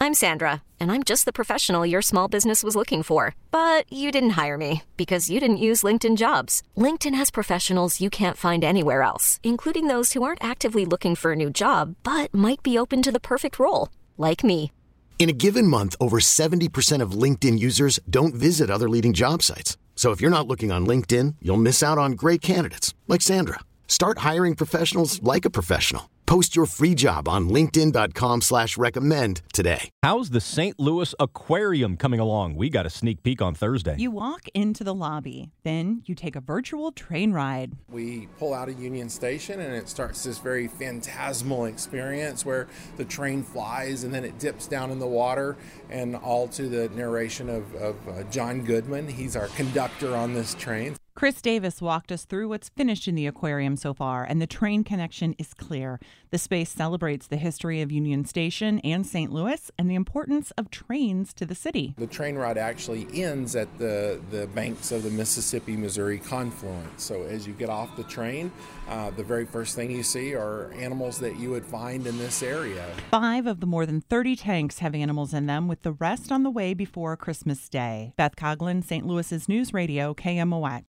I'm Sandra, and I'm just the professional your small business was looking for. But you didn't hire me because you didn't use LinkedIn Jobs. LinkedIn has professionals you can't find anywhere else, including those who aren't actively looking for a new job, but might be open to the perfect role, like me. In a given month, over 70% of LinkedIn users don't visit other leading job sites. So if you're not looking on LinkedIn, you'll miss out on great candidates like Sandra. Start hiring professionals like a professional. Post your free job on linkedin.com/recommend today. How's the St. Louis Aquarium coming along? We got a sneak peek on Thursday. You walk into the lobby, then you take a virtual train ride. We pull out of Union Station and it starts this very phantasmal experience where the train flies and then it dips down in the water, and all to the narration of John Goodman. He's our conductor on this train. Chris Davis walked us through what's finished in the aquarium so far, and the train connection is clear. The space celebrates the history of Union Station and St. Louis and the importance of trains to the city. The train ride actually ends at the banks of the Mississippi-Missouri confluence. So as you get off the train, the very first thing you see are animals that you would find in this area. 5 of the more than 30 tanks have animals in them, with the rest on the way before Christmas Day. Beth Coughlin, St. Louis's News Radio, KMOX.